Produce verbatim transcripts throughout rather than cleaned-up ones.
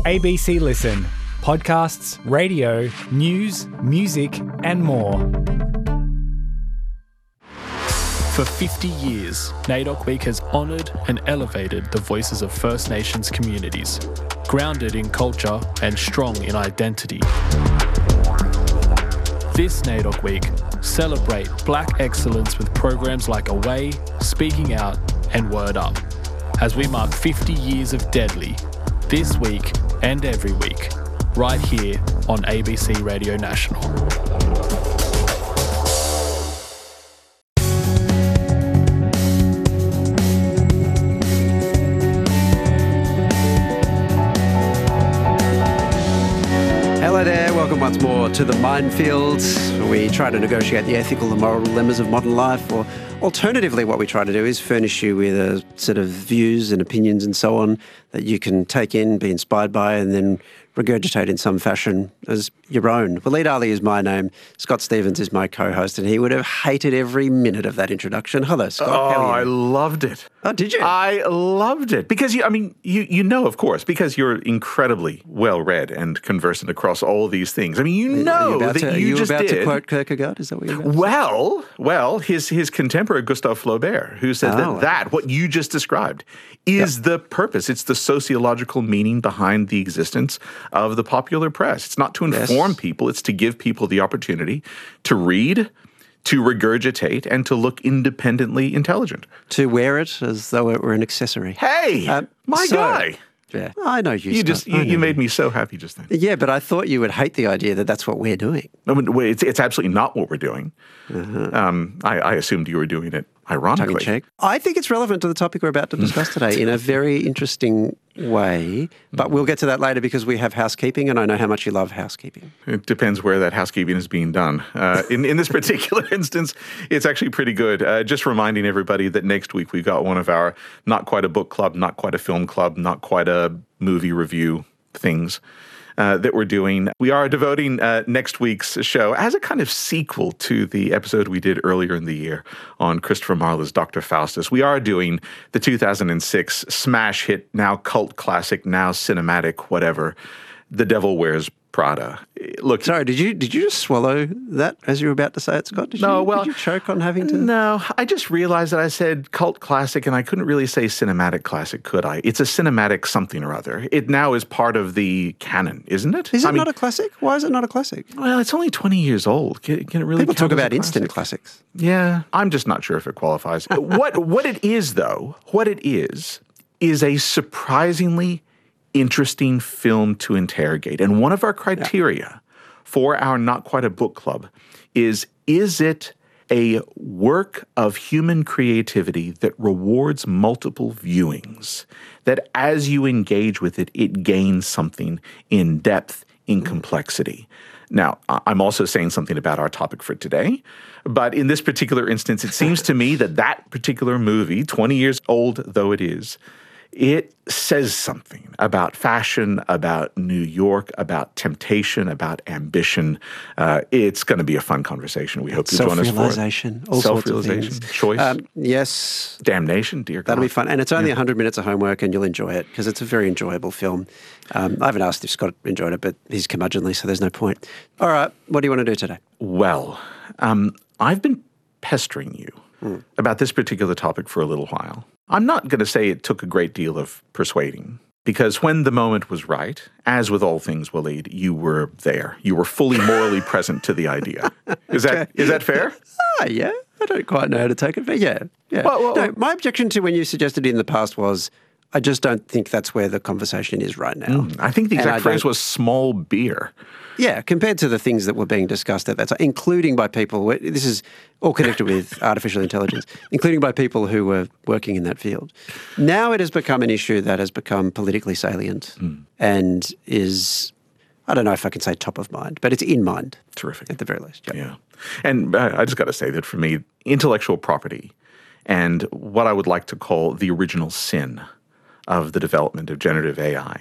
A B C Listen. Podcasts, radio, news, music and more. For fifty years, NAIDOC Week has honoured and elevated the voices of First Nations communities, grounded in culture and strong in identity. This NAIDOC Week, celebrate Black excellence with programs like Away, Speaking Out and Word Up, as we mark fifty years of Deadly, this week and every week, right here on A B C Radio National. Hello there, welcome once more to The Minefields. We try to negotiate the ethical and moral dilemmas of modern life, or alternatively what we try to do is furnish you with a set of views and opinions and so on that you can take in, be inspired by and then regurgitate in some fashion as your own. Waleed Ali is my name. Scott Stevens is my co-host, and he would have hated every minute of that introduction. Hello, Scott. Oh, How are I you? loved it. Oh, did you? I loved it. Because, you, I mean, you you know, of course, because you're incredibly well-read and conversant across all of these things. I mean, you know Are you about that to, you are you just about did. to quote Kierkegaard? Is that what you're about to say? Well, well, his his contemporary Gustave Flaubert, who says Oh, that wow. that, what you just described, is the purpose. It's the sociological meaning behind the existence of the popular press. It's not to inform Yes. people, it's to give people the opportunity to read, to regurgitate, and to look independently intelligent. To wear it as though it were an accessory. Hey, Um, my so- guy. Yeah, I know you. You Scott. just I you, know you made me so happy just then. Yeah, but I thought you would hate the idea that that's what we're doing. I mean, wait, it's, it's absolutely not what we're doing. Um, I, I assumed you were doing it ironically. Tongue-in-cheek. I think it's relevant to the topic we're about to discuss today in a very interesting way, but we'll get to that later because we have housekeeping, and I know how much you love housekeeping. It depends where that housekeeping is being done. Uh, in, in this particular instance, it's actually pretty good. Uh, just reminding everybody that next week we've got one of our not quite a book club, not quite a film club, not quite a movie review things uh, that we're doing. We are devoting uh, next week's show as a kind of sequel to the episode we did earlier in the year on Christopher Marlowe's Doctor Faustus. We are doing the two thousand six smash hit, now cult classic, now cinematic, whatever, The Devil Wears Prada. Look, Sorry, did you did you just swallow that as you were about to say it, Scott? Did No, you, well, did you choke on having to? No, I just realized that I said cult classic and I couldn't really say cinematic classic, could I? It's a cinematic something or other. It now is part of the canon, isn't it? Is it I mean, not a classic? Why is it not a classic? well, it's only twenty years old. Can, can it really People count talk as a about instant classic? classics. Yeah, I'm just not sure if it qualifies. what what it is, though, what it is, is a surprisingly interesting film to interrogate. And one of our criteria for our Not Quite a Book Club is, is it a work of human creativity that rewards multiple viewings, that as you engage with it, it gains something in depth, in complexity? Now, I- I'm also saying something about our topic for today, but in this particular instance, it seems to me that that particular movie, twenty years old though it is, it says something about fashion, about New York, about temptation, about ambition. Uh, it's going to be a fun conversation. We hope you join us for it. Self-realization, all sorts of Self-realization, things. choice, Um, yes, damnation, dear God. that'll be fun. And it's only one hundred minutes of homework and you'll enjoy it because it's a very enjoyable film. Um, I haven't asked if Scott enjoyed it, but he's curmudgeonly, so there's no point. All right, what do you want to do today? Well, um, I've been pestering you about this particular topic for a little while. I'm not going to say it took a great deal of persuading, because when the moment was right, as with all things, Waleed, you were there. You were fully morally present to the idea. Is that is that fair? Ah, yeah. I don't quite know how to take it, but yeah. yeah. Well, well, no, my objection to when you suggested it in the past was I just don't think that's where the conversation is right now. I think the And I exact phrase don't- was small beer. Yeah, compared to the things that were being discussed at that time, including by people, this is all connected with artificial intelligence, including by people who were working in that field. Now it has become an issue that has become politically salient and is, I don't know if I can say top of mind, but it's in mind. Terrific. At the very least. Yeah. Yeah. And uh, I just got to say that for me, intellectual property and what I would like to call the original sin of the development of generative A I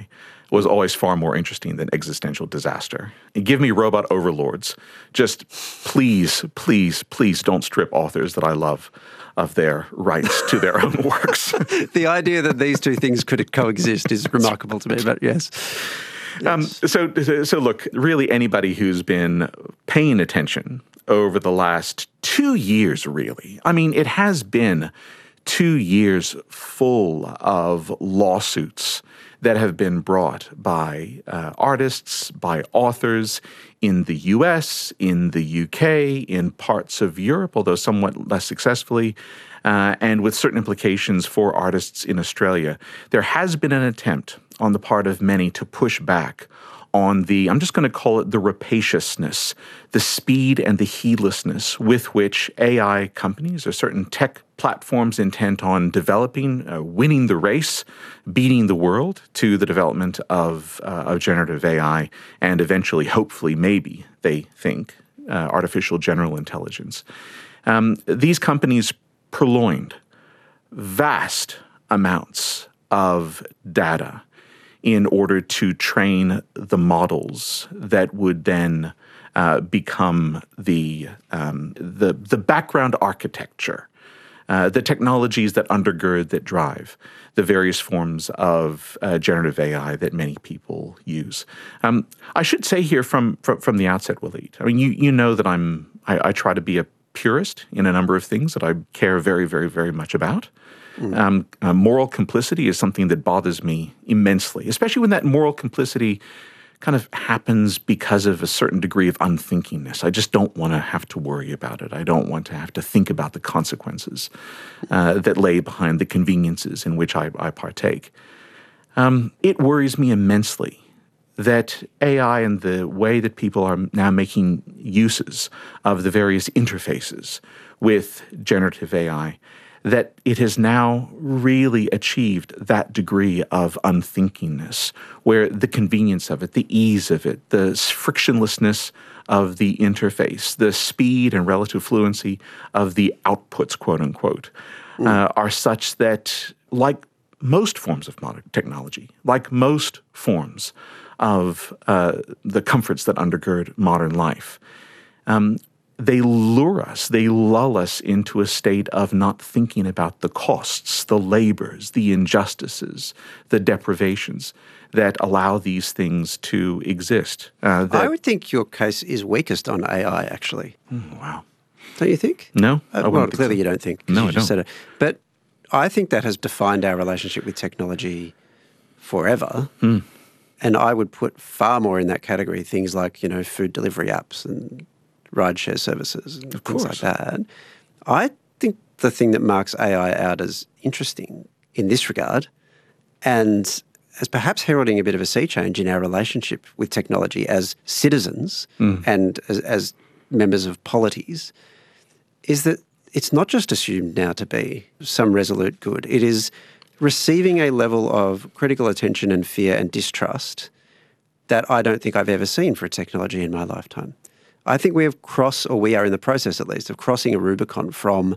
was always far more interesting than existential disaster. And give me robot overlords. Just please, please, please don't strip authors that I love of their rights to their own works. The idea that these two things could coexist is remarkable to me, but yes. yes. Um, so, so look, really anybody who's been paying attention over the last two years, really, I mean, it has been two years full of lawsuits that have been brought by uh, artists, by authors in the U S, in the U K, in parts of Europe, although somewhat less successfully, uh, and with certain implications for artists in Australia. There has been an attempt on the part of many to push back on the, I'm just going to call it the rapaciousness, the speed and the heedlessness with which A I companies or certain tech platforms intent on developing, uh, winning the race, beating the world to the development of, uh, of generative A I and eventually, hopefully, maybe, they think, uh, artificial general intelligence. Um, these companies purloined vast amounts of data in order to train the models that would then uh, become the, um, the, the background architecture, uh, the technologies that undergird, that drive the various forms of uh, generative A I that many people use. Um, I should say here from, from, from the outset, Waleed, I mean, you, you know that I'm, I, I try to be a purist in a number of things that I care very, very, very much about. Mm. Um, uh, moral complicity is something that bothers me immensely, especially when that moral complicity kind of happens because of a certain degree of unthinkingness. I just don't want to have to worry about it. I don't want to have to think about the consequences uh, that lay behind the conveniences in which I, I partake. Um, it worries me immensely that A I and the way that people are now making uses of the various interfaces with generative A I, that it has now really achieved that degree of unthinkingness, where the convenience of it, the ease of it, the frictionlessness of the interface, the speed and relative fluency of the outputs, quote unquote, mm. uh, are such that, like most forms of modern technology, like most forms of uh, the comforts that undergird modern life, um, they lure us, they lull us into a state of not thinking about the costs, the labors, the injustices, the deprivations that allow these things to exist. Uh, that, I would think your case is weakest on A I, actually. Mm, wow. Don't you think? No. Uh, well, clearly so. You don't think. No, you I just don't. Said it. But I think that has defined our relationship with technology forever. Mm. And I would put far more in that category, things like, you know, food delivery apps and rideshare services and of things course. like that. I think the thing that marks A I out as interesting in this regard, and as perhaps heralding a bit of a sea change in our relationship with technology as citizens mm. and as, as members of polities, is that it's not just assumed now to be some resolute good. It is receiving a level of critical attention and fear and distrust that I don't think I've ever seen for a technology in my lifetime. I think we have crossed, or we are in the process at least, of crossing a Rubicon from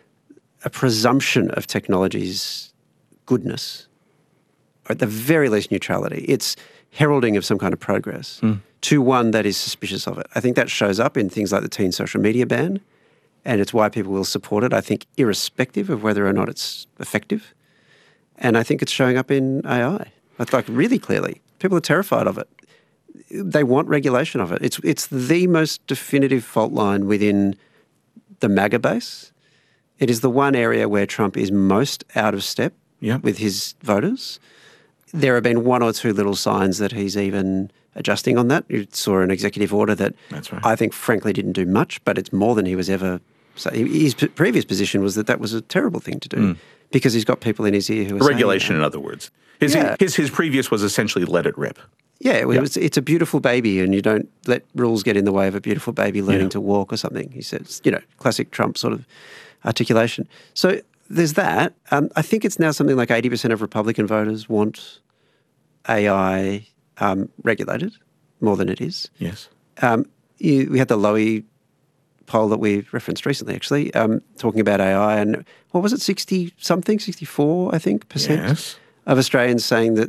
a presumption of technology's goodness, or at the very least neutrality. It's heralding of some kind of progress, mm. to one that is suspicious of it. I think that shows up in things like the teen social media ban, and it's why people will support it, I think, irrespective of whether or not it's effective. And I think it's showing up in A I, like really clearly. People are terrified of it. They want regulation of it. It's it's the most definitive fault line within the MAGA base. It is the one area where Trump is most out of step yeah. with his voters. There have been one or two little signs that he's even adjusting on that. You saw an executive order that That's right. I think frankly didn't do much, but it's more than he was ever. So his previous position was that that was a terrible thing to do mm. because he's got people in his ear who are regulation, saying, in other words. His, yeah. his his previous was essentially let it rip. Yeah, it yeah. was, it's a beautiful baby and you don't let rules get in the way of a beautiful baby learning yeah. to walk or something. He says, you know, classic Trump sort of articulation. So there's that. Um, I think it's now something like eighty percent of Republican voters want A I um, regulated more than it is. Yes. Um, you, we had the Lowy poll that we referenced recently, actually, um, talking about A I, and what was it, sixty something, sixty-four, I think, percent yes. of Australians saying that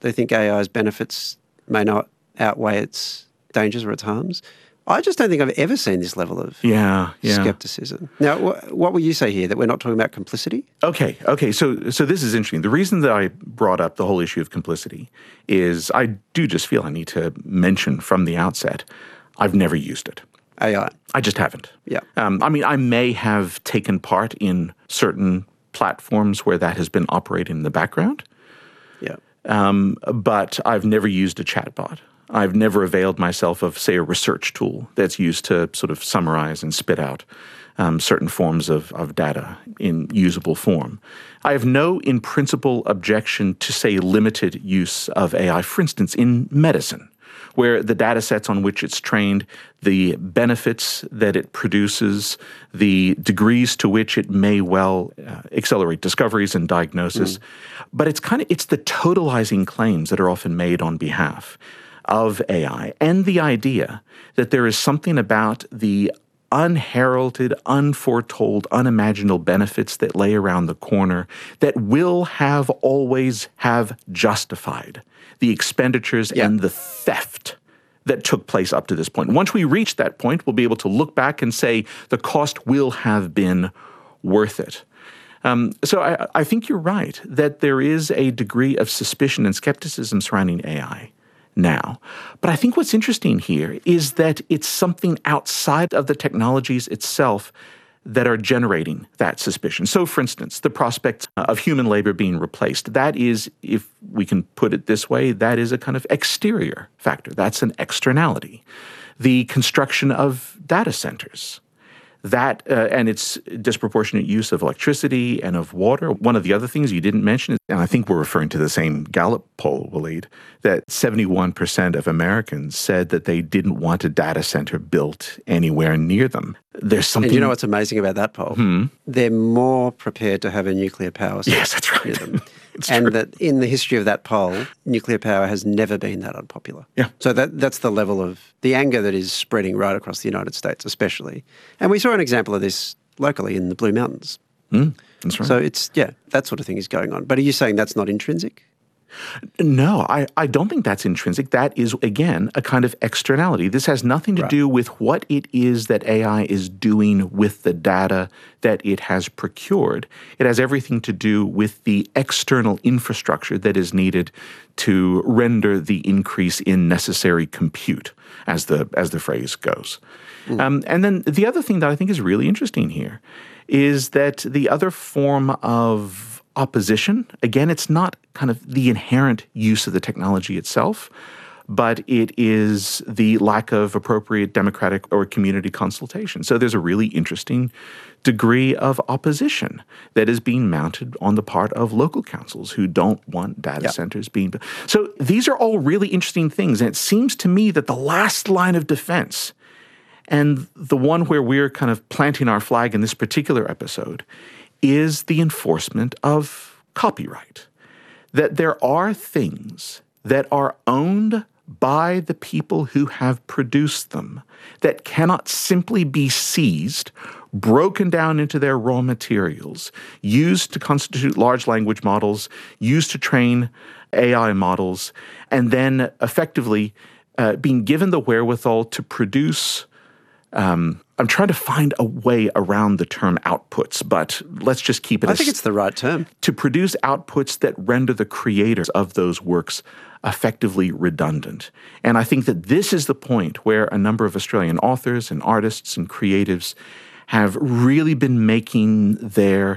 They think A I's benefits may not outweigh its dangers or its harms. I just don't think I've ever seen this level of yeah, yeah. skepticism. Now, wh- what will you say here, that we're not talking about complicity? Okay, okay. So, so this is interesting. The reason that I brought up the whole issue of complicity is I do just feel I need to mention from the outset, I've never used it. A I. I just haven't. Yeah. Um, I mean, I may have taken part in certain platforms where that has been operating in the background. Yeah. Um, but I've never used a chatbot. I've never availed myself of, say, a research tool that's used to sort of summarize and spit out um, certain forms of, of data in usable form. I have no, in principle, objection to, say, limited use of A I, for instance, in medicine, where the data sets on which it's trained, the benefits that it produces, the degrees to which it may well uh, accelerate discoveries and diagnosis. Mm. But it's kind of, it's the totalizing claims that are often made on behalf of A I, and the idea that there is something about the unheralded, unforetold, unimaginable benefits that lay around the corner that will have always have justified the expenditures yeah. and the theft that took place up to this point. Once we reach that point, we'll be able to look back and say the cost will have been worth it. Um, so I, I think you're right that there is a degree of suspicion and skepticism surrounding A I now. But I think what's interesting here is that it's something outside of the technologies itself that are generating that suspicion. So, for instance, the prospect of human labor being replaced, that is, if we can put it this way, that is a kind of exterior factor. That's an externality. The construction of data centers, that uh, and its disproportionate use of electricity and of water. One of the other things you didn't mention, and I think we're referring to the same Gallup poll, Waleed, that seventy-one percent of Americans said that they didn't want a data center built anywhere near them. There's something. And you know what's amazing about that poll? Hmm? They're more prepared to have a nuclear power station. Yes, that's right. Near them. It's and true. that in the history of that poll, nuclear power has never been that unpopular. Yeah. So that that's the level of the anger that is spreading right across the United States, especially. And we saw an example of this locally in the Blue Mountains. Mm, that's right. So it's, yeah, that sort of thing is going on. But are you saying that's not intrinsic? No, I, I don't think that's intrinsic. That is, again, a kind of externality. This has nothing to Right. do with what it is that A I is doing with the data that it has procured. It has everything to do with the external infrastructure that is needed to render the increase in necessary compute, as the as the phrase goes. Mm. Um, and then the other thing that I think is really interesting here is that the other form of opposition, again, it's not kind of the inherent use of the technology itself, but it is the lack of appropriate democratic or community consultation. So there's a really interesting degree of opposition that is being mounted on the part of local councils who don't want data Yep. centers being built. So these are all really interesting things. And it seems to me that the last line of defense, and the one where we're kind of planting our flag in this particular episode, is the enforcement of copyright. That there are things that are owned by the people who have produced them that cannot simply be seized, broken down into their raw materials, used to constitute large language models, used to train A I models, and then effectively uh, being given the wherewithal to produce um, I'm trying to find a way around the term outputs, but let's just keep it I as, think it's the right term. to produce outputs that render the creators of those works effectively redundant. And I think that this is the point where a number of Australian authors and artists and creatives have really been making their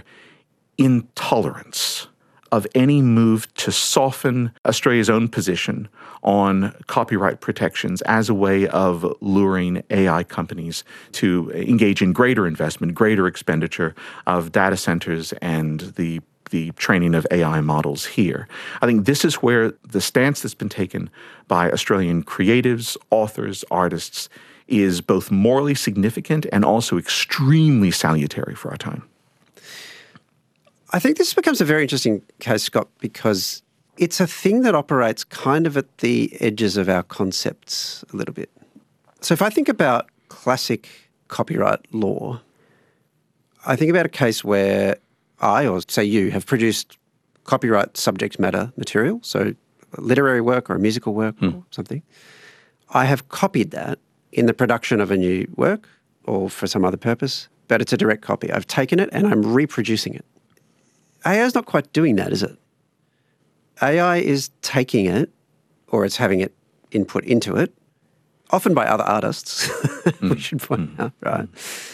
intolerance of any move to soften Australia's own position on copyright protections as a way of luring A I companies to engage in greater investment, greater expenditure of data centers and the the training of A I models here. I think this is where the stance that's been taken by Australian creatives, authors, artists is both morally significant and also extremely salutary for our time. I think this becomes a very interesting case, Scott, because it's a thing that operates kind of at the edges of our concepts a little bit. So if I think about classic copyright law, I think about a case where I, or say you, have produced copyright subject matter material, so literary work or a musical work Hmm. or something. I have copied that in the production of a new work or for some other purpose, but it's a direct copy. I've taken it and I'm reproducing it. A I is not quite doing that, is it? A I is taking it, or it's having it input into it, often by other artists, mm. we should point mm. out, right?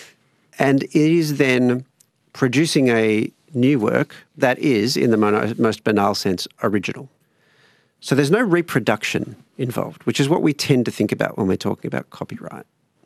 And it is then producing a new work that is, in the most banal sense, original. So there's no reproduction involved, which is what we tend to think about when we're talking about copyright.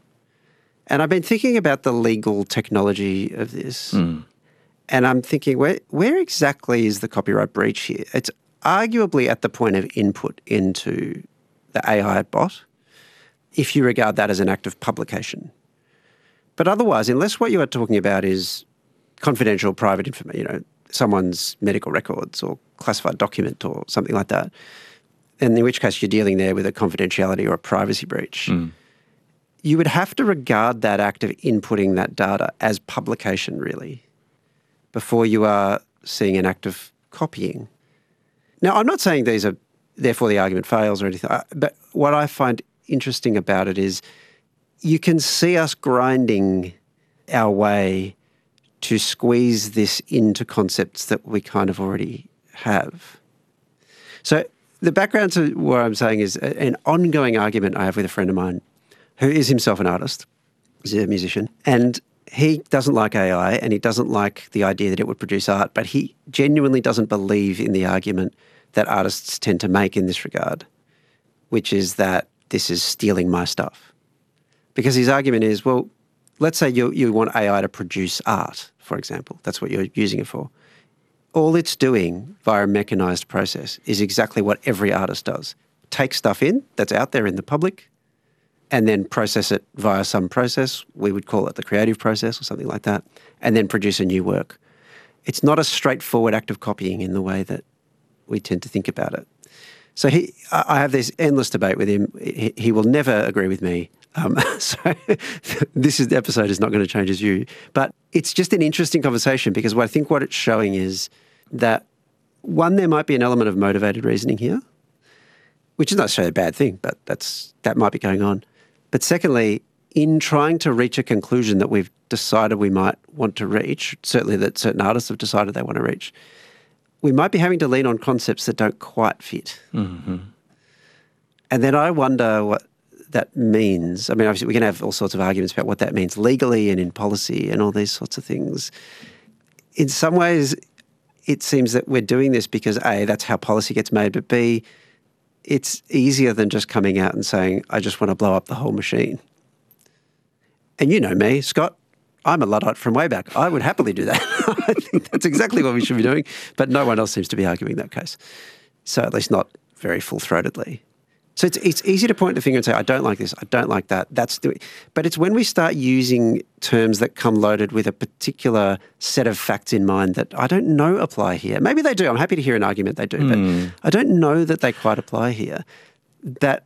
And I've been thinking about the legal technology of this, mm. and I'm thinking, where, where exactly is the copyright breach here? It's arguably at the point of input into the A I bot, if you regard that as an act of publication. But otherwise, unless what you are talking about is confidential, private information, you know, someone's medical records or classified document or something like that, and in which case you're dealing there with a confidentiality or a privacy breach, mm. you would have to regard that act of inputting that data as publication, really, before you are seeing an act of copying. Now, I'm not saying these are, therefore the argument fails or anything, but what I find interesting about it is you can see us grinding our way to squeeze this into concepts that we kind of already have. So the background to what I'm saying is an ongoing argument I have with a friend of mine who is himself an artist, he's a musician, and he doesn't like A I and he doesn't like the idea that it would produce art, but he genuinely doesn't believe in the argument that artists tend to make in this regard, which is that this is stealing my stuff. Because his argument is, well, let's say you, you want A I to produce art, for example. That's what you're using it for. All it's doing via a mechanised process is exactly what every artist does. Take stuff in that's out there in the public and then process it via some process. We would call it the creative process or something like that, and then produce a new work. It's not a straightforward act of copying in the way that we tend to think about it. So he, I have this endless debate with him. He, he will never agree with me. Um, so this is, the episode is not going to change his view. But it's just an interesting conversation because what I think what it's showing is that, one, there might be an element of motivated reasoning here, which is not necessarily a bad thing, but that's that might be going on. But secondly, in trying to reach a conclusion that we've decided we might want to reach, certainly that certain artists have decided they want to reach, we might be having to lean on concepts that don't quite fit. Mm-hmm. And then I wonder what that means. I mean, obviously we can have all sorts of arguments about what that means legally and in policy and all these sorts of things. In some ways, it seems that we're doing this because A, that's how policy gets made, but B, it's easier than just coming out and saying, I just want to blow up the whole machine. And you know me, Scott, I'm a Luddite from way back. I would happily do that. I think that's exactly what we should be doing, but no one else seems to be arguing that case. So at least not very full-throatedly. So it's it's easy to point the finger and say, I don't like this, I don't like that. That's the, but it's when we start using terms that come loaded with a particular set of facts in mind that I don't know apply here. Maybe they do. I'm happy to hear an argument they do, mm. but I don't know that they quite apply here. That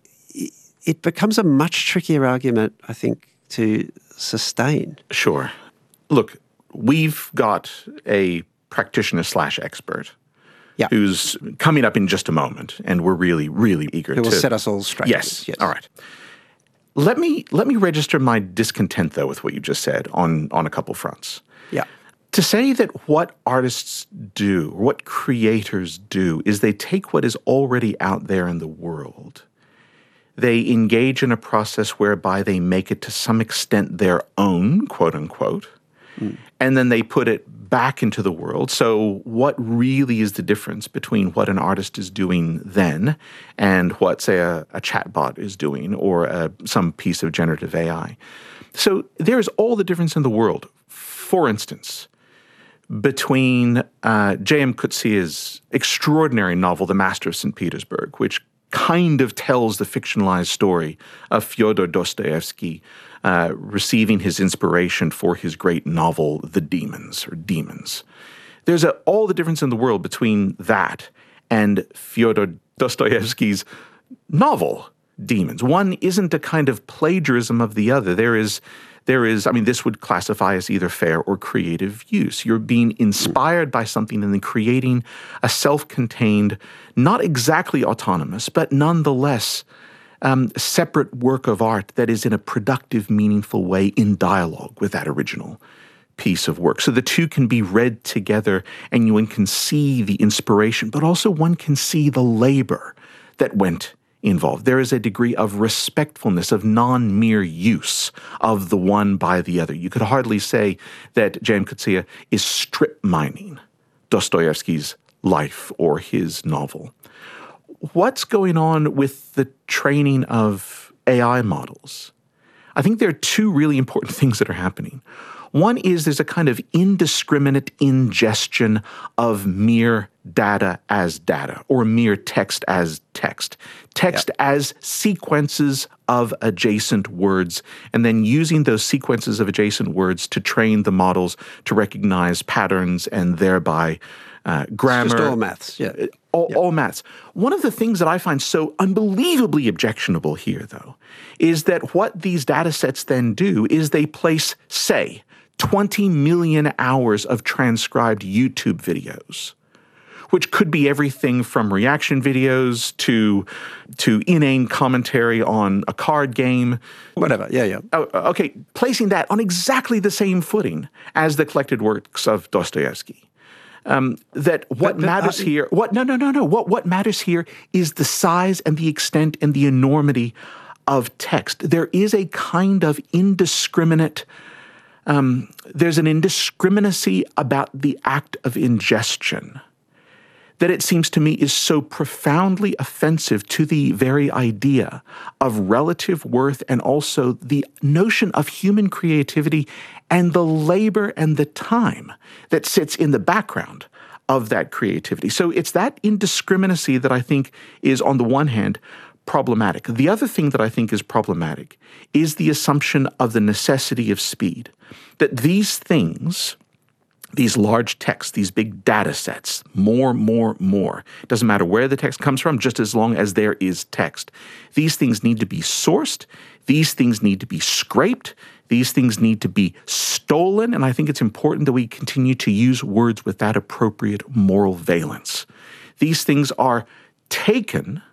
it becomes a much trickier argument, I think, to sustain. Sure. Look, we've got a practitioner slash expert yeah. who's coming up in just a moment, and we're really, really eager Who to... will set us all straight. Yes. yes. All right. Let me let me register my discontent, though, with what you just said on, on a couple fronts. Yeah. To say that what artists do, or what creators do, is they take what is already out there in the world, they engage in a process whereby they make it to some extent their own, quote unquote, mm. and then they put it back into the world. So what really is the difference between what an artist is doing then and what, say, a, a chatbot is doing or a, some piece of generative A I? So there is all the difference in the world. For instance, between uh, J M Coetzee's extraordinary novel, The Master of Saint Petersburg, which kind of tells the fictionalized story of Fyodor Dostoevsky uh, receiving his inspiration for his great novel, The Demons, or Demons. There's a, all the difference in the world between that and Fyodor Dostoevsky's novel, Demons. One isn't a kind of plagiarism of the other. There is there is, I mean, this would classify as either fair or creative use. You're being inspired by something and then creating a self-contained, not exactly autonomous, but nonetheless um, separate work of art that is in a productive, meaningful way in dialogue with that original piece of work. So the two can be read together and one can see the inspiration, but also one can see the labor that went involved. There is a degree of respectfulness, of non-mere use of the one by the other. You could hardly say that J M Coetzee is strip mining Dostoevsky's life or his novel. What's going on with the training of A I models? I think there are two really important things that are happening. One is there's a kind of indiscriminate ingestion of mere data as data, or mere text as text. Text yep. as sequences of adjacent words, and then using those sequences of adjacent words to train the models to recognize patterns and thereby uh, grammar. It's just all maths, yeah. All, yep. all maths. One of the things that I find so unbelievably objectionable here, though, is that what these data sets then do is they place, say, twenty million hours of transcribed YouTube videos, which could be everything from reaction videos to to inane commentary on a card game. Whatever, yeah, yeah. Oh, okay, placing that on exactly the same footing as the collected works of Dostoevsky. Um, that what but, but, matters uh, here, what no, no, no, no. What what matters here is the size and the extent and the enormity of text. There is a kind of indiscriminate Um, there's an indiscriminacy about the act of ingestion that it seems to me is so profoundly offensive to the very idea of relative worth and also the notion of human creativity and the labor and the time that sits in the background of that creativity. So it's that indiscriminacy that I think is, on the one hand, problematic. The other thing that I think is problematic is the assumption of the necessity of speed, that these things, these large texts, these big data sets, more, more, more, it doesn't matter where the text comes from, just as long as there is text. These things need to be sourced. These things need to be scraped. These things need to be stolen. And I think it's important that we continue to use words with that appropriate moral valence. These things are taken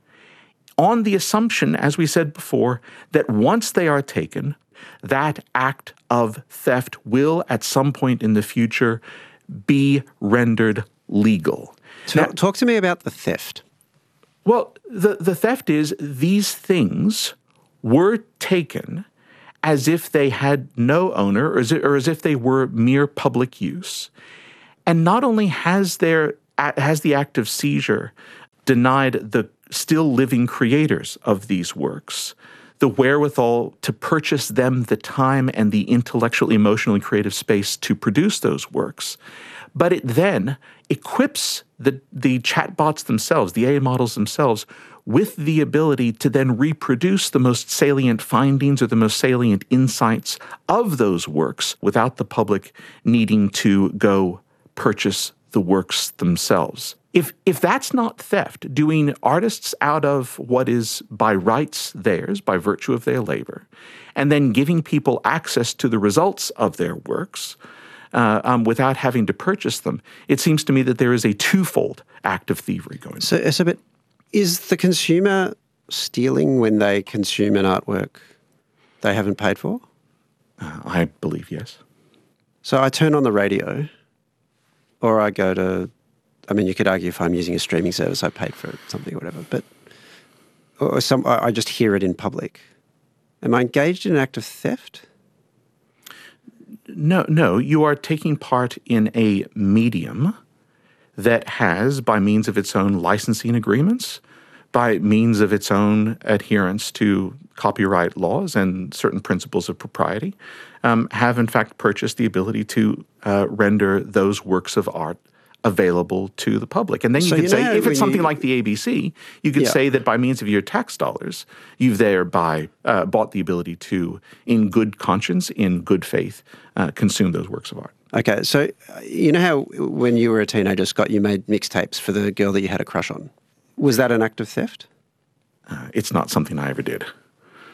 on the assumption, as we said before, that once they are taken, that act of theft will, at some point in the future, be rendered legal. Talk, now, talk to me about the theft. Well, the, the theft is these things were taken as if they had no owner, or as, or as if they were mere public use. And not only has, there, has the act of seizure denied the still living creators of these works the wherewithal to purchase them the time and the intellectual, emotional, and creative space to produce those works, but it then equips the, the chatbots themselves, the A I models themselves, with the ability to then reproduce the most salient findings or the most salient insights of those works without the public needing to go purchase the works themselves. If if that's not theft, doing artists out of what is by rights theirs, by virtue of their labor, and then giving people access to the results of their works uh, um, without having to purchase them, it seems to me that there is a twofold act of thievery going on. So, so but is the consumer stealing when they consume an artwork they haven't paid for? Uh, I believe yes. So I turn on the radio, or I go to, I mean, you could argue if I'm using a streaming service, I paid for something or whatever, but or some, I just hear it in public. Am I engaged in an act of theft? No, no. You are taking part in a medium that has, by means of its own licensing agreements, by means of its own adherence to copyright laws and certain principles of propriety, um, have in fact purchased the ability to uh, render those works of art available to the public. And then you so could you say, if it's something you, like the A B C, you could yeah. say that by means of your tax dollars, you've thereby uh, bought the ability to, in good conscience, in good faith, uh, consume those works of art. Okay, so you know how when you were a teenager, Scott, you made mixtapes for the girl that you had a crush on. Was that an act of theft? Uh, it's not something I ever did.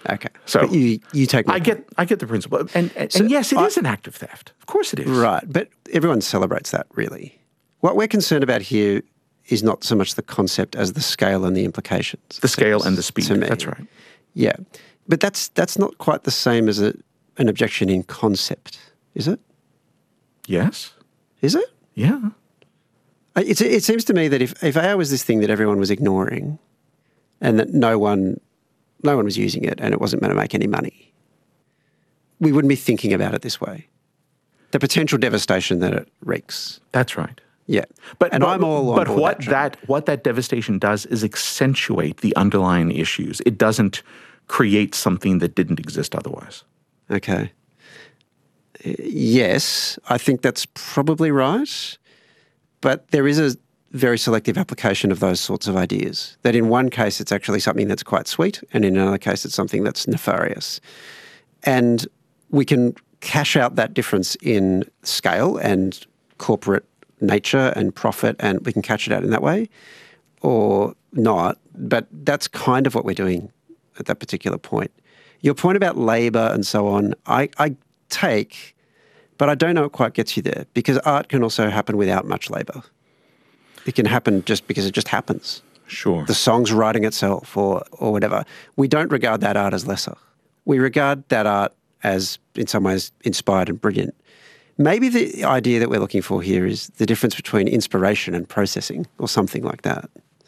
Okay. So but you, you take my I get I get the principle. And, and, So and yes, it I- is an act of theft. Of course it is. Right, but everyone celebrates that, really. What we're concerned about here is not so much the concept as the scale and the implications. The scale and the speed. To me. That's right. Yeah, but that's that's not quite the same as a, an objection in concept, is it? Yes. Is it? Yeah. I- It's, it seems to me that if, if A I was this thing that everyone was ignoring and that no one, no one was using it and it wasn't going to make any money, we wouldn't be thinking about it this way. The potential devastation that it wreaks. That's right. Yeah. But, and but, I'm all on but board what that, John. that what that devastation does is accentuate the underlying issues. It doesn't create something that didn't exist otherwise. Okay. Uh, Yes, I think that's probably right. But there is a very selective application of those sorts of ideas. That in one case it's actually something that's quite sweet, and in another case it's something that's nefarious. And we can cash out that difference in scale and corporate nature and profit, and we can catch it out in that way or not. But that's kind of what we're doing at that particular point. Your point about labour and so on, I, I take, but I don't know it quite gets you there, because art can also happen without much labour. It can happen just because it just happens. Sure. The song's writing itself or, or whatever. We don't regard that art as lesser. We regard that art as, in some ways, inspired and brilliant. Maybe the idea that we're looking for here is the difference between inspiration and processing or something like that.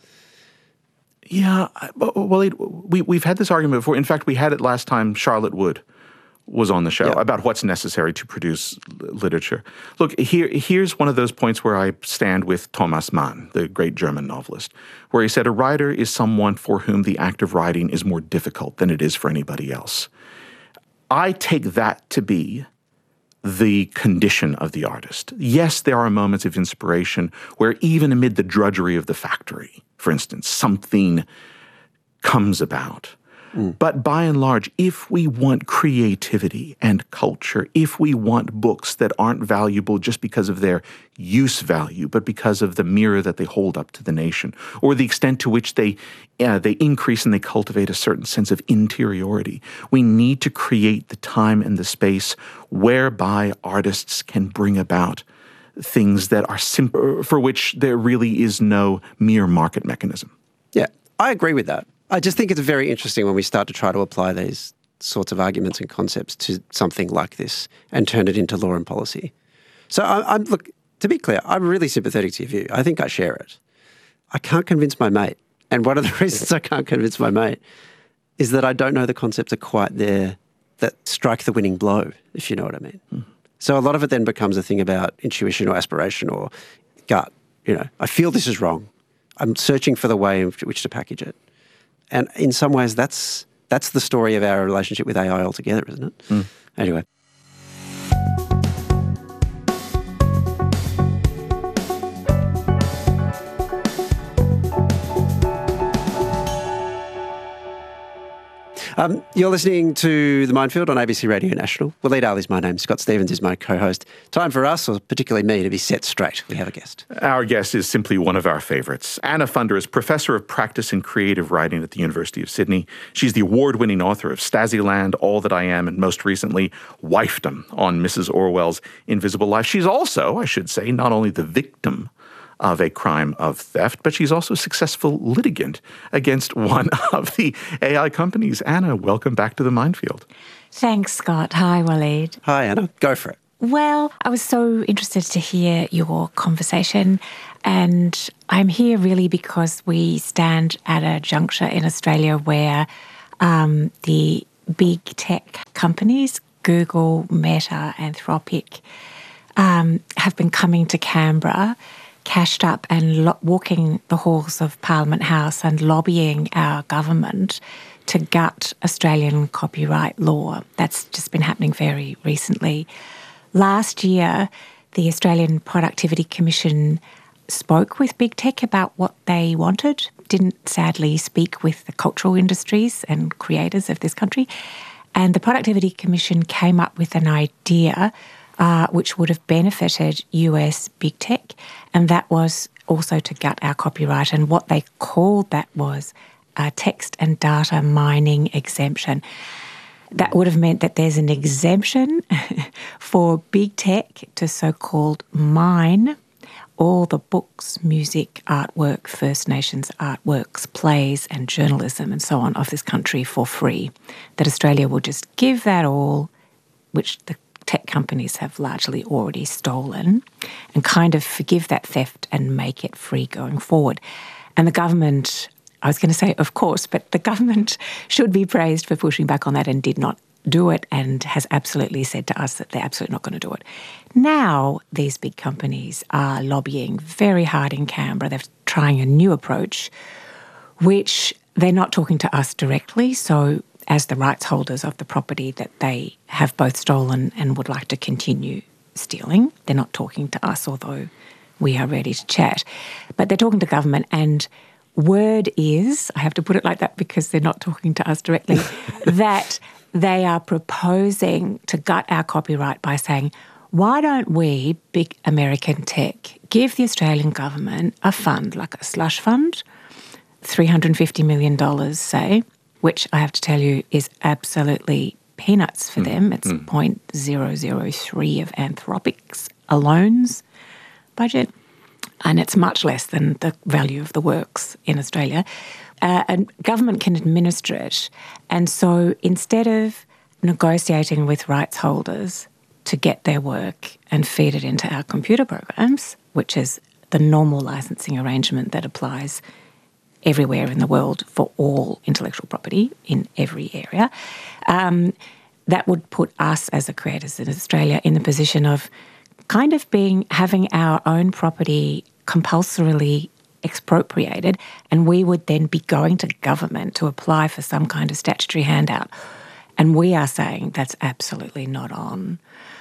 Yeah, I- well, it, we, we've had this argument before. In fact, we had it last time Charlotte Wood was on the show Yeah. about what's necessary to produce l- literature. Look, here, here's one of those points where I stand with Thomas Mann, the great German novelist, where he said, a writer is someone for whom the act of writing is more difficult than it is for anybody else. I take that to be the condition of the artist. Yes, there are moments of inspiration where even amid the drudgery of the factory, for instance, something comes about. Mm. But by and large, if we want creativity and culture, if we want books that aren't valuable just because of their use value, but because of the mirror that they hold up to the nation, or the extent to which they uh, they increase and they cultivate a certain sense of interiority, we need to create the time and the space whereby artists can bring about things that are simple, for which there really is no mere market mechanism. Yeah, I agree with that. I just think it's very interesting when we start to try to apply these sorts of arguments and concepts to something like this and turn it into law and policy. So I, I'm look, to be clear, I'm really sympathetic to your view. I think I share it. I can't convince my mate. And one of the reasons I can't convince my mate is that I don't know the concepts are quite there that strike the winning blow, if you know what I mean. Mm. So a lot of it then becomes a thing about intuition or aspiration or gut. You know, I feel this is wrong. I'm searching for the way in which to package it. And in some ways, that's that's the story of our relationship with A I altogether, isn't it? Mm. Anyway. Um, you're listening to The Minefield on A B C Radio National. Waleed Ali's my name. Scott Stevens is my co-host. Time for us, or particularly me, to be set straight. We have a guest. Our guest is simply one of our favourites. Anna Funder is Professor of Practice in Creative Writing at the University of Sydney. She's the award-winning author of Stasiland, All That I Am, and most recently, Wifedom on Missus Orwell's Invisible Life. She's also, I should say, not only the victim of a crime of theft, but she's also a successful litigant against one of the A I companies. Anna, welcome back to The Minefield. Thanks, Scott. Hi, Waleed. Hi, Anna. Go for it. Well, I was so interested to hear your conversation, and I'm here really because we stand at a juncture in Australia where um, the big tech companies, Google, Meta, Anthropic, um, have been coming to Canberra, cashed up and lo- walking the halls of Parliament House and lobbying our government to gut Australian copyright law. That's just been happening very recently. Last year, the Australian Productivity Commission spoke with big tech about what they wanted, didn't sadly speak with the cultural industries and creators of this country. And the Productivity Commission came up with an idea Uh, which would have benefited U S big tech, and that was also to gut our copyright. And what they called that was a text and data mining exemption. That would have meant that there's an exemption for big tech to so-called mine all the books, music, artwork, First Nations artworks, plays and journalism and so on of this country for free. That Australia will just give that all, which the tech companies have largely already stolen, and kind of forgive that theft and make it free going forward. And the government, I was going to say, of course, but the government should be praised for pushing back on that and did not do it and has absolutely said to us that they're absolutely not going to do it. Now these big companies are lobbying very hard in Canberra. They're trying a new approach, which they're not talking to us directly. So as the rights holders of the property that they have both stolen and would like to continue stealing, they're not talking to us, although we are ready to chat. But they're talking to government, and word is, I have to put it like that because they're not talking to us directly, that they are proposing to gut our copyright by saying, why don't we, big American tech, give the Australian government a fund, like a slush fund, three hundred fifty million dollars, say, which I have to tell you is absolutely peanuts for mm. them. It's mm. zero point zero zero three of Anthropic's alone's budget, and it's much less than the value of the works in Australia. Uh, and government can administer it. And so instead of negotiating with rights holders to get their work and feed it into our computer programs, which is the normal licensing arrangement that applies everywhere in the world for all intellectual property in every area, um, that would put us as the creators in Australia in the position of kind of being having our own property compulsorily expropriated, and we would then be going to government to apply for some kind of statutory handout. And we are saying that's absolutely not on.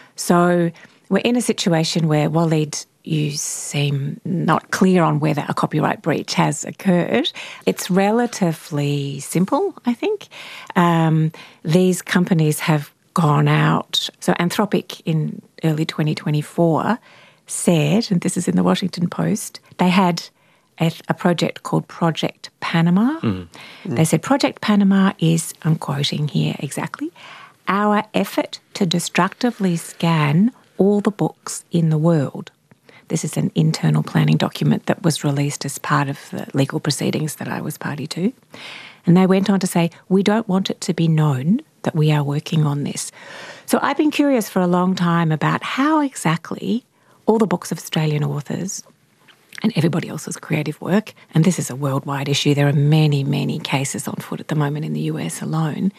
So we're in a situation where, Waleed, you seem not clear on whether a copyright breach has occurred. It's relatively simple, I think. Um, these companies have gone out. So Anthropic in early twenty twenty-four said, and this is in the Washington Post, they had a, a project called Project Panama. Mm. Mm. They said Project Panama is, I'm quoting here exactly, our effort to destructively scan all the books in the world. This is an internal planning document that was released as part of the legal proceedings that I was party to. And they went on to say, we don't want it to be known that we are working on this. So I've been curious for a long time about how exactly all the books of Australian authors and everybody else's creative work, and this is a worldwide issue, there are many, many cases on foot at the moment in the U S alone,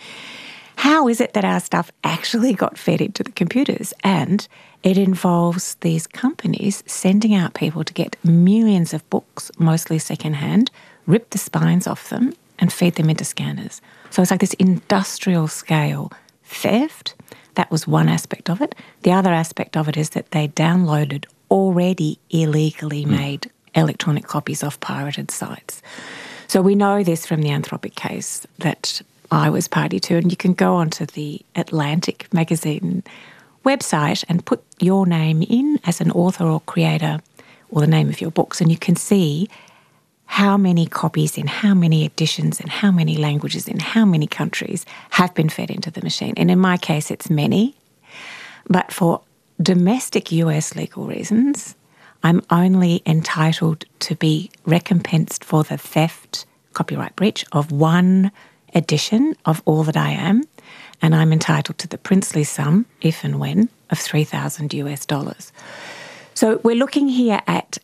how is it that our stuff actually got fed into the computers? And it involves these companies sending out people to get millions of books, mostly secondhand, rip the spines off them and feed them into scanners. So it's like this industrial scale theft. That was one aspect of it. The other aspect of it is that they downloaded already illegally made mm. electronic copies of pirated sites. So we know this from the Anthropic case that I was party to, and you can go onto the Atlantic magazine website and put your name in as an author or creator or the name of your books, and you can see how many copies in how many editions and how many languages in how many countries have been fed into the machine. And in my case, it's many. But for domestic U S legal reasons, I'm only entitled to be recompensed for the theft, copyright breach, of one edition of All That I Am, and I'm entitled to the princely sum, if and when, of three thousand U S dollars. So we're looking here at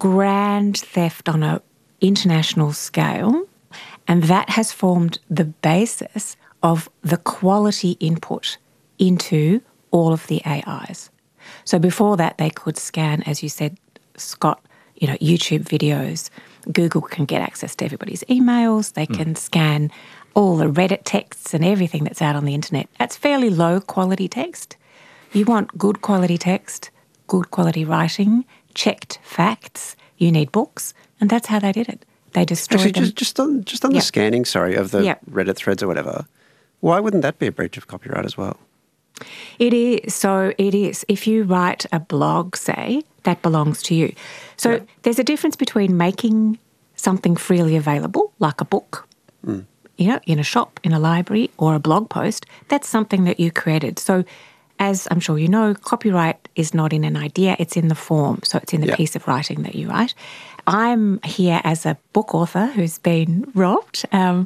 grand theft on an international scale, and that has formed the basis of the quality input into all of the A Is. So before that, they could scan, as you said, Scott, you know, YouTube videos. Google can get access to everybody's emails. They can mm. scan all the Reddit texts and everything that's out on the internet. That's fairly low quality text. You want good quality text, good quality writing, checked facts. You need books, and that's how they did it. They destroyed Actually, them. just, just on, just on yep. the scanning, sorry, of the yep. Reddit threads or whatever, why wouldn't that be a breach of copyright as well? It is. So it is. If you write a blog, say, that belongs to you. So yeah. there's a difference between making something freely available, like a book, Mm. You know, in a shop, in a library, or a blog post, that's something that you created. So as I'm sure you know, copyright is not in an idea, it's in the form. So it's in the Yeah. piece of writing that you write. I'm here as a book author who's been robbed. Um,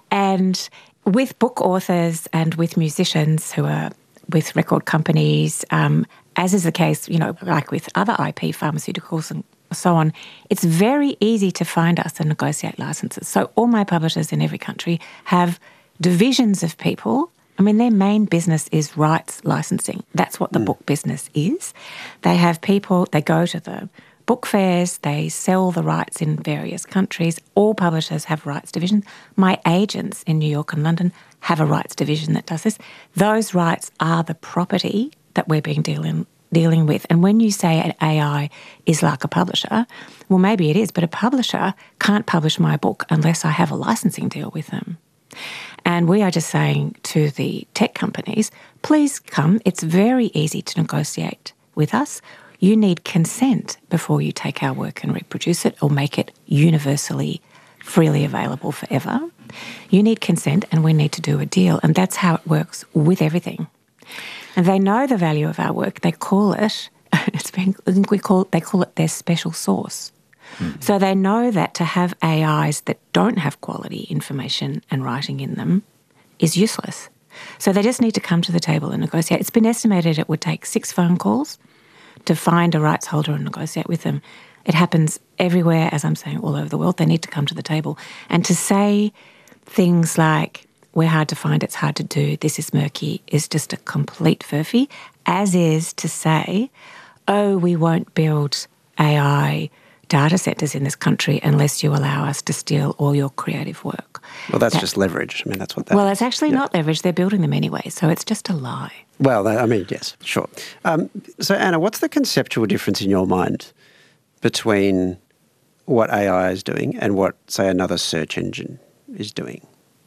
and with book authors and with musicians who are with record companies, um, as is the case, you know, like with other I P, pharmaceuticals and so on, it's very easy to find us and negotiate licenses. So all my publishers in every country have divisions of people. I mean, their main business is rights licensing. That's what the mm. book business is. They have people, they go to the book fairs, they sell the rights in various countries. All publishers have rights divisions. My agents in New York and London have a rights division that does this. Those rights are the property that we're being dealing dealing with. And when you say an A I is like a publisher, well, maybe it is, but a publisher can't publish my book unless I have a licensing deal with them. And we are just saying to the tech companies, please come. It's very easy to negotiate with us. You need consent before you take our work and reproduce it or make it universally freely available forever. You need consent and we need to do a deal. And that's how it works with everything. And they know the value of our work. They call it, it's been, we call, they call it their special sauce. Mm-hmm. So they know that to have A Is that don't have quality information and writing in them is useless. So they just need to come to the table and negotiate. It's been estimated it would take six phone calls to find a rights holder and negotiate with them. It happens everywhere, as I'm saying, all over the world. They need to come to the table. And to say things like, we're hard to find, it's hard to do, this is murky, is just a complete furphy, as is to say, oh, we won't build A I data centres in this country unless you allow us to steal all your creative work. Well, that's that, just leverage. I mean, that's what that Well, is. it's actually yeah. not leverage. They're building them anyway, so it's just a lie. Well, I mean, yes, sure. Um, so, Anna, what's the conceptual difference in your mind between what A I is doing and what, say, another search engine is doing?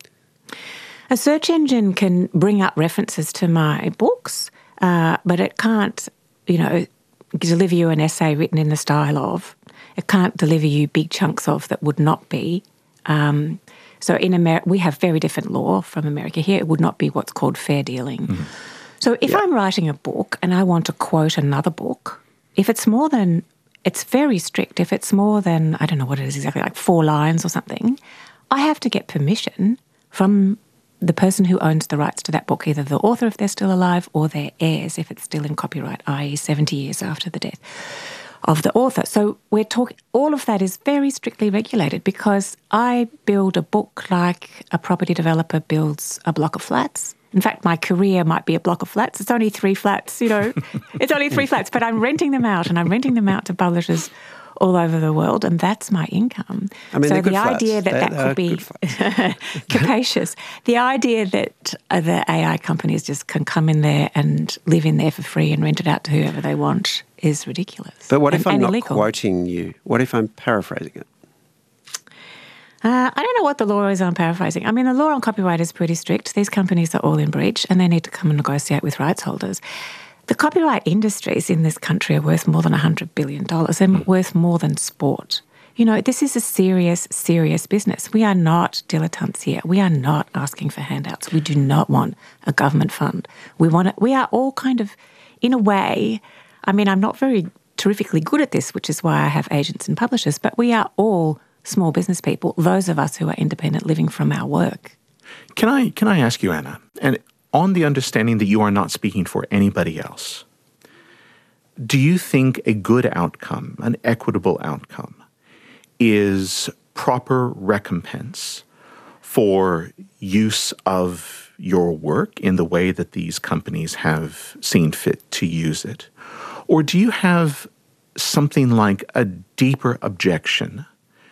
A search engine can bring up references to my books, uh, but it can't, you know, deliver you an essay written in the style of. It can't deliver you big chunks of that would not be. Um, so in America, we have very different law from America here. It would not be what's called fair dealing. Mm. So if yeah. I'm writing a book and I want to quote another book, if it's more than, it's very strict. If it's more than, I don't know what it is exactly, like four lines or something, I have to get permission from the person who owns the rights to that book, either the author if they're still alive or their heirs if it's still in copyright, that is seventy years after the death of the author. So we're talking, all of that is very strictly regulated because I build a book like a property developer builds a block of flats. In fact, my career might be a block of flats. It's only three flats, you know. It's only three flats, but I'm renting them out and I'm renting them out to publishers all over the world, and that's my income. I mean, so the flats. idea that they're, that they're could be capacious, the idea that uh, the A I companies just can come in there and live in there for free and rent it out to whoever they want is ridiculous. But what if and, I'm and not illegal. quoting you? What if I'm paraphrasing it? Uh, I don't know what the law is on paraphrasing. I mean, the law on copyright is pretty strict. These companies are all in breach and they need to come and negotiate with rights holders. The copyright industries in this country are worth more than one hundred billion dollars. They're mm. worth more than sport. You know, this is a serious, serious business. We are not dilettantes here. We are not asking for handouts. We do not want a government fund. We want it. We are all kind of, in a way, I mean, I'm not very terrifically good at this, which is why I have agents and publishers, but we are all small business people, those of us who are independent living from our work. Can I, can I ask you, Anna, and on the understanding that you are not speaking for anybody else, do you think a good outcome, an equitable outcome, is proper recompense for use of your work in the way that these companies have seen fit to use it? Or do you have something like a deeper objection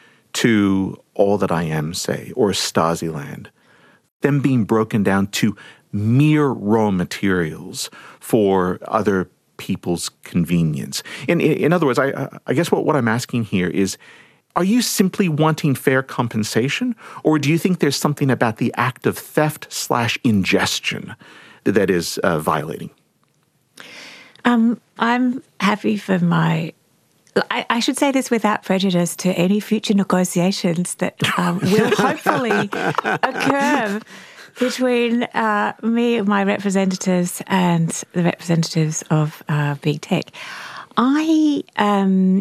to All That I Am, say, or Stasiland, them being broken down to mere raw materials for other people's convenience? In, in, in other words, I, I guess what, what I'm asking here is, are you simply wanting fair compensation, or do you think there's something about the act of theft slash ingestion that is uh, violating? Um, I'm happy for my I, I should say this without prejudice to any future negotiations that um, will hopefully occur between uh, me, my representatives, and the representatives of uh, big tech. I, um,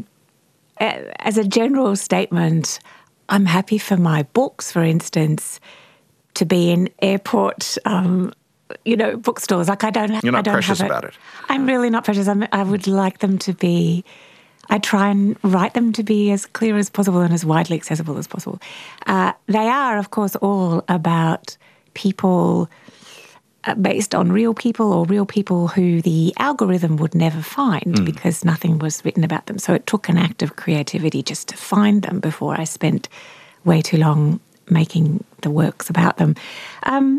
as a general statement, I'm happy for my books, for instance, to be in airport, um, you know, bookstores. Like I don't. You're not I don't precious have it. about it. I'm really not precious. I'm, I would like them to be. I try and write them to be as clear as possible and as widely accessible as possible. Uh, they are, of course, all about people uh, based on real people or real people who the algorithm would never find mm. because nothing was written about them. So it took an act of creativity just to find them before I spent way too long making the works about them. Um,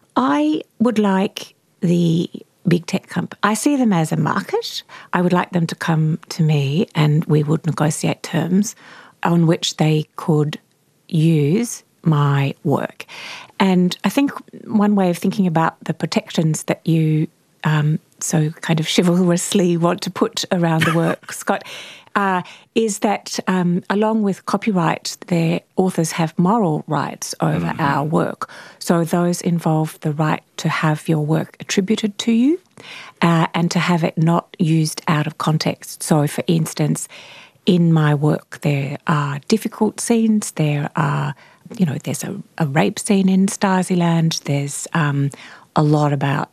I would like the big tech company, I see them as a market. I would like them to come to me and we would negotiate terms on which they could use my work. And I think one way of thinking about the protections that you um, so kind of chivalrously want to put around the work, Scott, uh, is that um, along with copyright, their authors have moral rights over mm-hmm. our work. So those involve the right to have your work attributed to you uh, and to have it not used out of context. So, for instance, in my work, there are difficult scenes, there are, you know, there's a, a rape scene in Stasiland, there's um, a lot about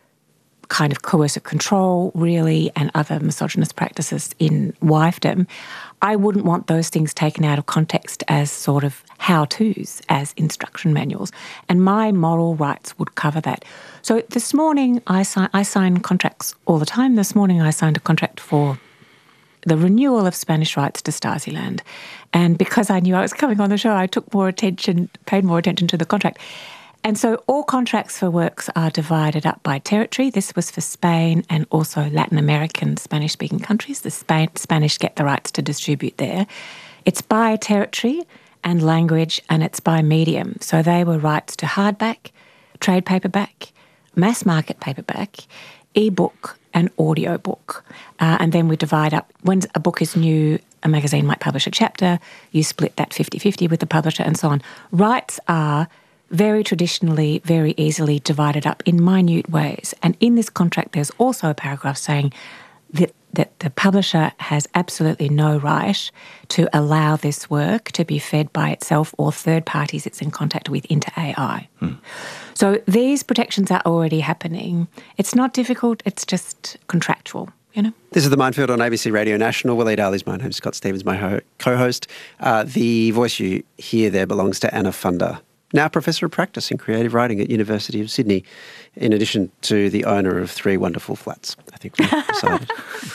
kind of coercive control, really, and other misogynist practices in wifedom. I wouldn't want those things taken out of context as sort of how-tos, as instruction manuals. And my moral rights would cover that. So this morning, I, si- I sign contracts all the time. This morning, I signed a contract for the renewal of Spanish rights to Stasiland. And because I knew I was coming on the show, I took more attention, paid more attention to the contract. And so all contracts for works are divided up by territory. This was for Spain and also Latin American Spanish-speaking countries. The Spain, Spanish get the rights to distribute there. It's by territory and language, and it's by medium. So they were rights to hardback, trade paperback, mass market paperback, e-book and audiobook. Uh, and then we divide up. When a book is new, a magazine might publish a chapter. You split that fifty-fifty with the publisher and so on. Rights are very traditionally, very easily divided up in minute ways. And in this contract, there's also a paragraph saying that, that the publisher has absolutely no right to allow this work to be fed by itself or third parties it's in contact with into A I. Hmm. So these protections are already happening. It's not difficult, it's just contractual. You know? This is The Minefield on A B C Radio National. Willie Daly's my name, Scott Stevens, my ho- co-host. Uh, the voice you hear there belongs to Anna Funder, now Professor of Practice in Creative Writing at University of Sydney, in addition to the owner of three wonderful flats, I think we decided.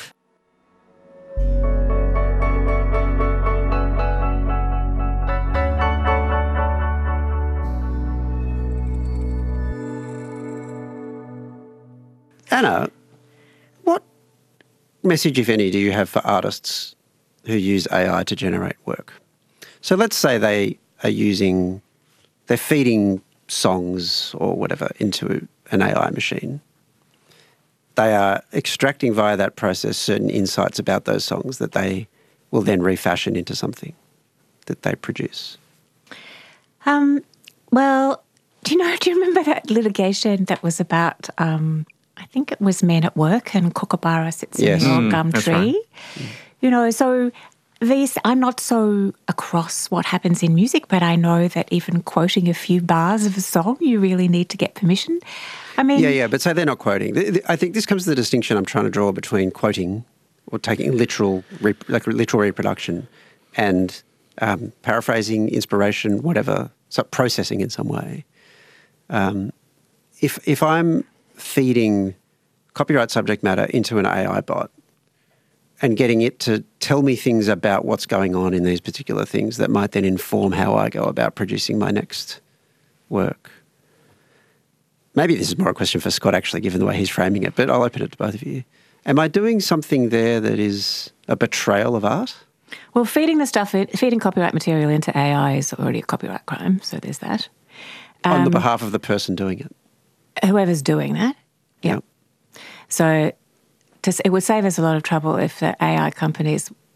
Anna, what message, if any, do you have for artists who use A I to generate work? So let's say they are using... they're feeding songs or whatever into an A I machine. They are extracting via that process certain insights about those songs that they will then refashion into something that they produce. Um, well, do you know, do you remember that litigation that was about, um, I think it was Men at Work and Kookaburra sits yes. in your Mm, gum that's tree? right. Mm. You know, so... These, I'm not so across what happens in music, but I know that even quoting a few bars of a song, you really need to get permission. I mean... Yeah, yeah, but so they're not quoting. I think this comes to the distinction I'm trying to draw between quoting or taking literal, like literal reproduction and um, paraphrasing, inspiration, whatever, so processing in some way. Um, if if I'm feeding copyright subject matter into an A I bot, and getting it to tell me things about what's going on in these particular things that might then inform how I go about producing my next work. Maybe this is more a question for Scott, actually, given the way he's framing it, but I'll open it to both of you. Am I doing something there that is a betrayal of art? Well, feeding the stuff, feeding copyright material into A I is already a copyright crime, so there's that. Um, On the Um, behalf of the person doing it? Whoever's doing that. Yeah. Yep. So... it would save us a lot of trouble if the A I companies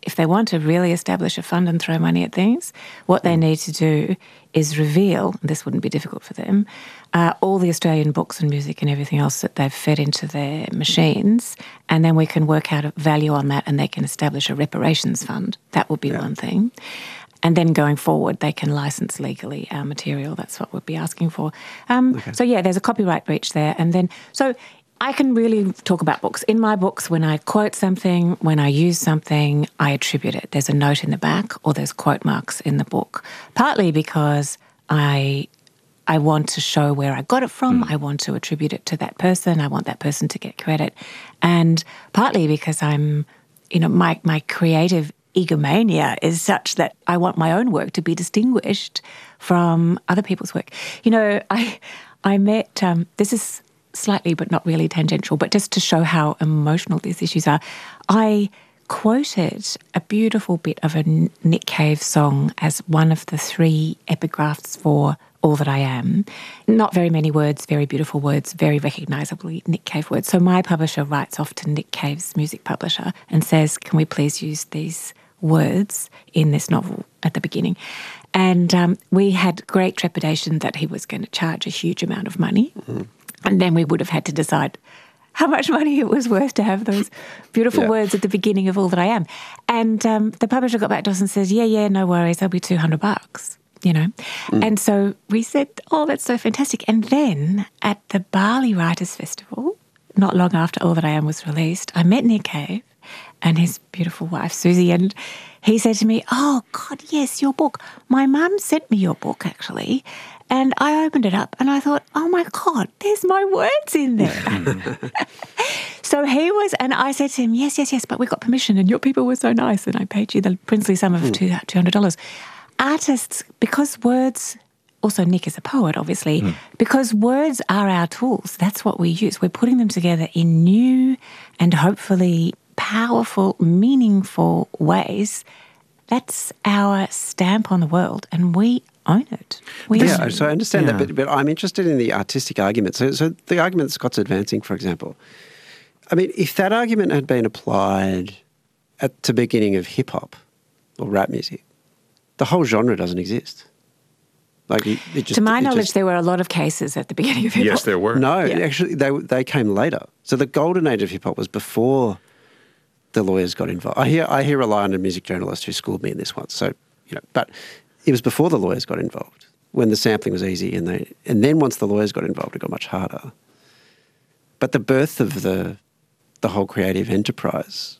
if they want to really establish a fund and throw money at things, what they need to do is reveal, and this wouldn't be difficult for them, uh, all the Australian books and music and everything else that they've fed into their machines, and then we can work out a value on that and they can establish a reparations fund. That would be yeah. one thing. And then going forward, they can license legally our material. That's what we'd be asking for. Um, okay. So, yeah, there's a copyright breach there. And then, so I can really talk about books. In my books, when I quote something, when I use something, I attribute it. There's a note in the back or there's quote marks in the book, partly because I I want to show where I got it from. Mm. I want to attribute it to that person. I want that person to get credit. And partly because I'm, you know, my, my creative egomania is such that I want my own work to be distinguished from other people's work. You know, I I met, um, this is slightly but not really tangential, but just to show how emotional these issues are, I quoted a beautiful bit of a Nick Cave song as one of the three epigraphs for All That I Am. Not very many words, very beautiful words, very recognisably Nick Cave words. So my publisher writes off to Nick Cave's music publisher and says, can we please use these words in this novel at the beginning? And um, we had great trepidation that he was going to charge a huge amount of money. Mm-hmm. And then we would have had to decide how much money it was worth to have those beautiful yeah. words at the beginning of All That I Am. And um, the publisher got back to us and says, yeah, yeah, no worries, that'll be two hundred bucks, you know. Mm. And so we said, oh, that's so fantastic. And then at the Bali Writers Festival, not long after All That I Am was released, I met Nick Cave and his beautiful wife, Susie, and he said to me, oh, God, yes, your book. My mum sent me your book, actually, and I opened it up and I thought, oh, my God, there's my words in there. So he was, and I said to him, yes, yes, yes, but we got permission and your people were so nice and I paid you the princely sum of two hundred dollars. Artists, because words, also Nick is a poet, obviously, mm. because words are our tools. That's what we use. We're putting them together in new and hopefully powerful, meaningful ways. That's our stamp on the world and we own it. We yeah, own it. So I understand yeah. that, but, but I'm interested in the artistic argument. So, so the argument that Scott's advancing, for example, I mean, if that argument had been applied at the beginning of hip-hop or rap music, the whole genre doesn't exist. Like it, it just, to my knowledge, just, there were a lot of cases at the beginning of hip-hop. Yes, there were. No, yeah. actually, they they came later. So the golden age of hip-hop was before the lawyers got involved. I hear I hear rely on a music journalist who schooled me in this once. So, you know, but it was before the lawyers got involved, when the sampling was easy, and they and then once the lawyers got involved, it got much harder. But the birth of the the whole creative enterprise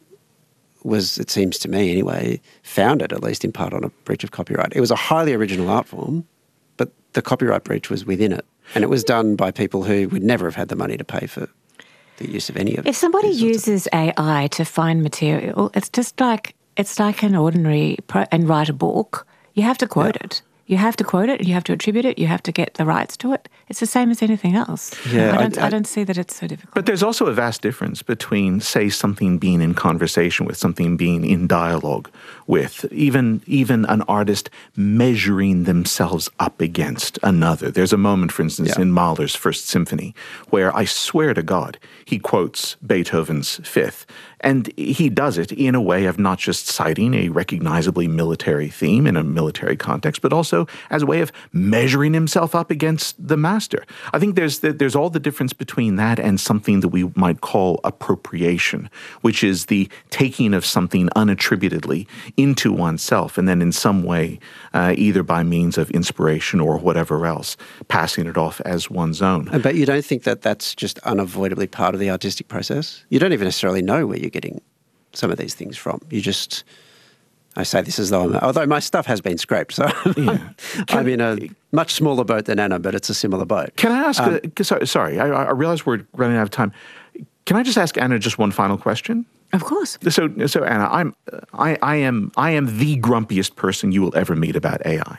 was, it seems to me anyway, founded at least in part on a breach of copyright. It was a highly original art form, but the copyright breach was within it, and it was done by people who would never have had the money to pay for the use of any of it. If somebody uses A I to find material, it's just like it's like an ordinary pro- and write a book. You have to quote yeah. it. You have to quote it. You have to attribute it. You have to get the rights to it. It's the same as anything else. Yeah, I don't. I, I, I don't see that it's so difficult. But there's also a vast difference between, say, something being in conversation with, something being in dialogue with, even even an artist measuring themselves up against another. There's a moment, for instance, yeah. in Mahler's First Symphony, where I swear to God, he quotes Beethoven's Fifth. And he does it in a way of not just citing a recognizably military theme in a military context, but also as a way of measuring himself up against the master. I think there's the, there's all the difference between that and something that we might call appropriation, which is the taking of something unattributedly into oneself and then in some way, uh, either by means of inspiration or whatever else, passing it off as one's own. But you don't think that that's just unavoidably part of the artistic process? You don't even necessarily know where you're getting some of these things from. You just, I say this as though I'm, although my stuff has been scraped, so yeah. I'm in a much smaller boat than Anna, but it's a similar boat. Can I ask, um, uh, sorry, sorry I, I realize we're running out of time. Can I just ask Anna just one final question? Of course. So, so Anna, I'm, I, I am, I am the grumpiest person you will ever meet about A I.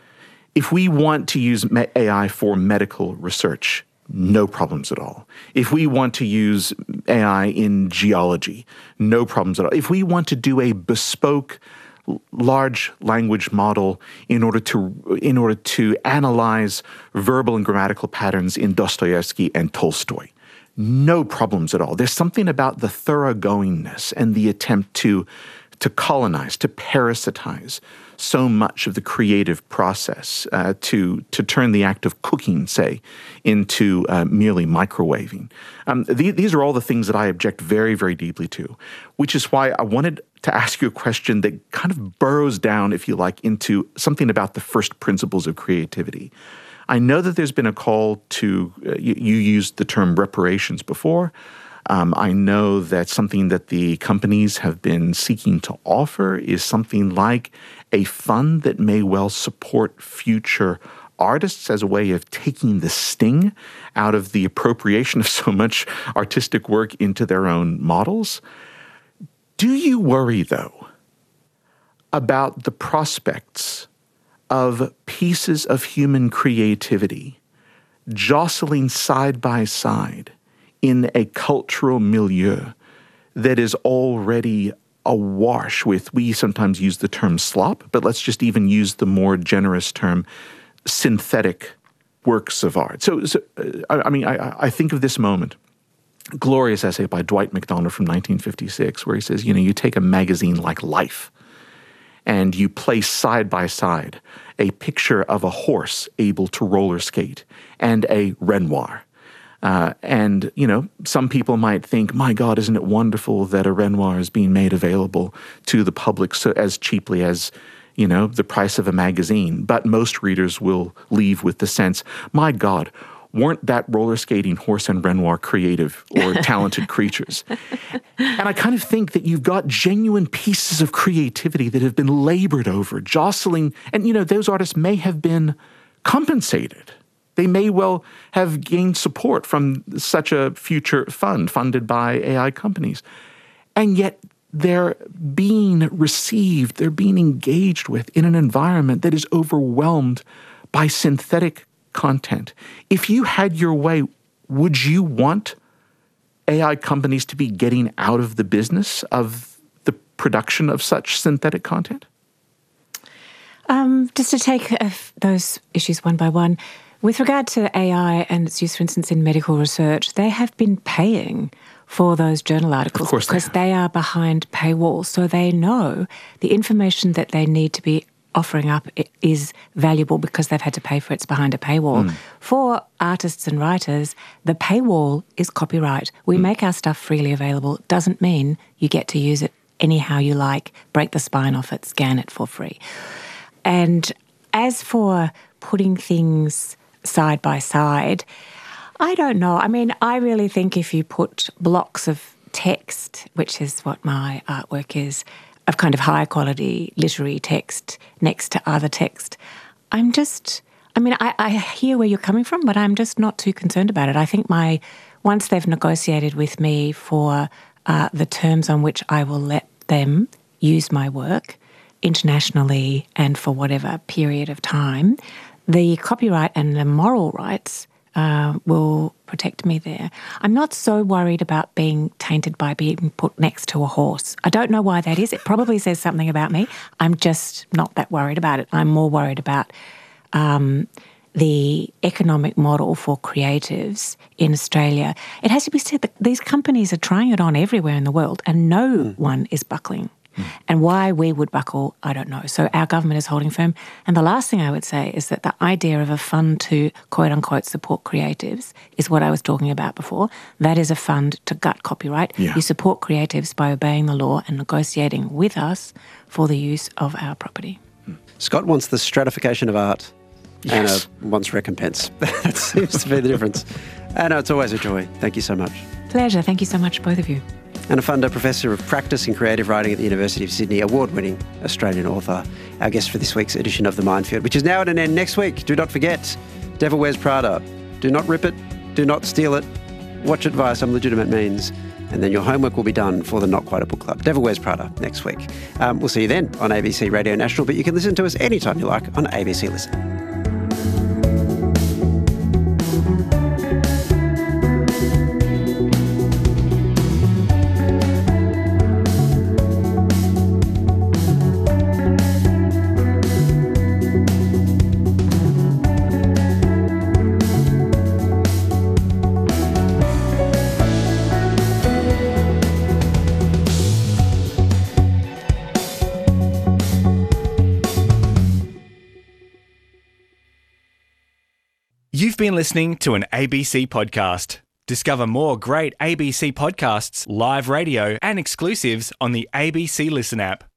If we want to use A I for medical research, no problems at all. If we want to use A I in geology, no problems at all. If we want to do a bespoke large language model in order to in order to analyze verbal and grammatical patterns in Dostoevsky and Tolstoy, no problems at all. There's something about the thoroughgoingness and the attempt to to colonize, to parasitize so much of the creative process, uh, to to turn the act of cooking, say, into uh, merely microwaving. Um, th- these are all the things that I object very, very deeply to, which is why I wanted to ask you a question that kind of burrows down, if you like, into something about the first principles of creativity. I know that there's been a call to, uh, you, you used the term reparations before. Um, I know that something that the companies have been seeking to offer is something like a fund that may well support future artists as a way of taking the sting out of the appropriation of so much artistic work into their own models. Do you worry, though, about the prospects of pieces of human creativity jostling side by side in a cultural milieu that is already awash with, we sometimes use the term slop, but let's just even use the more generous term synthetic works of art. So, so uh, I mean, I, I think of this moment, glorious essay by Dwight MacDonald from nineteen fifty-six, where he says, you know, you take a magazine like Life and you place side by side a picture of a horse able to roller skate and a Renoir. Uh, and, you know, some people might think, my God, isn't it wonderful that a Renoir is being made available to the public so as cheaply as, you know, the price of a magazine. But most readers will leave with the sense, my God, weren't that roller skating horse and Renoir creative or talented creatures? And I kind of think that you've got genuine pieces of creativity that have been labored over, jostling, and, you know, those artists may have been compensated. They may well have gained support from such a future fund funded by A I companies. And yet they're being received, they're being engaged with in an environment that is overwhelmed by synthetic content. If you had your way, would you want A I companies to be getting out of the business of the production of such synthetic content? Um, just to take uh, those issues one by one, with regard to A I and its use, for instance, in medical research, they have been paying for those journal articles because they, they are behind paywalls. So they know the information that they need to be offering up is valuable because they've had to pay for it. It's behind a paywall. Mm. For artists and writers, the paywall is copyright. We mm. make our stuff freely available. It doesn't mean you get to use it anyhow you like, break the spine off it, scan it for free. And as for putting things side by side, I don't know. I mean, I really think if you put blocks of text, which is what my artwork is, of kind of high quality literary text next to other text, I'm just, I mean, I, I hear where you're coming from, but I'm just not too concerned about it. I think my, once they've negotiated with me for uh, the terms on which I will let them use my work internationally and for whatever period of time, the copyright and the moral rights uh, will protect me there. I'm not so worried about being tainted by being put next to a horse. I don't know why that is. It probably says something about me. I'm just not that worried about it. I'm more worried about um, the economic model for creatives in Australia. It has to be said that these companies are trying it on everywhere in the world and no mm. one is buckling. Mm. And why we would buckle, I don't know. So our government is holding firm. And the last thing I would say is that the idea of a fund to quote-unquote support creatives is what I was talking about before. That is a fund to gut copyright. Yeah. You support creatives by obeying the law and negotiating with us for the use of our property. Scott wants the stratification of art. Yes. Anna wants recompense. That seems to be the difference. Anna, it's always a joy. Thank you so much. Pleasure. Thank you so much, both of you. Anna Funder, Professor of Practice and Creative Writing at the University of Sydney, award-winning Australian author, our guest for this week's edition of The Minefield, which is now at an end next week. Do not forget, Devil Wears Prada. Do not rip it. Do not steal it. Watch it via some legitimate means. And then your homework will be done for the Not Quite a Book Club. Devil Wears Prada next week. Um, we'll see you then on A B C Radio National, but you can listen to us anytime you like on A B C Listen. You've been listening to an A B C podcast. Discover more great A B C podcasts, live radio, and exclusives on the A B C Listen app.